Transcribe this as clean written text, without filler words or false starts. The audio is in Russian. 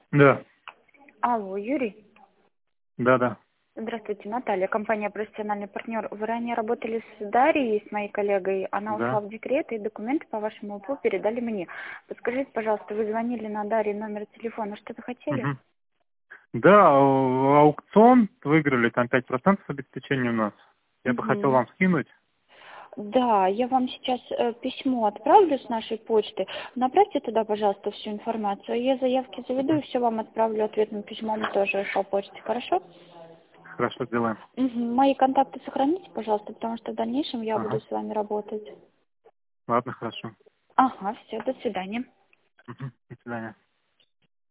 Да, Алло, Юрий. да. Здравствуйте, Наталья, компания «Профессиональный партнер». Вы ранее работали с Дарьей, с моей коллегой. Она ушла Да. в декрет, и документы по вашему УПУ передали мне. Подскажите, пожалуйста, вы звонили на Дарье номер телефона, что-то хотели? Мгм. Да, аукцион выиграли, там 5% обеспечения у нас. Я бы хотел Мгм. вам скинуть. Да, я вам сейчас письмо отправлю с нашей почты. Направьте туда, пожалуйста, всю информацию. Я заявки заведу и Мгм. все вам отправлю ответным письмом тоже по почте, хорошо? Хорошо, сделаем. Мгм. Мои контакты сохраните, пожалуйста, потому что в дальнейшем я буду Ага. с вами работать. Ладно, хорошо. Ага, все, до свидания. Мгм. До свидания.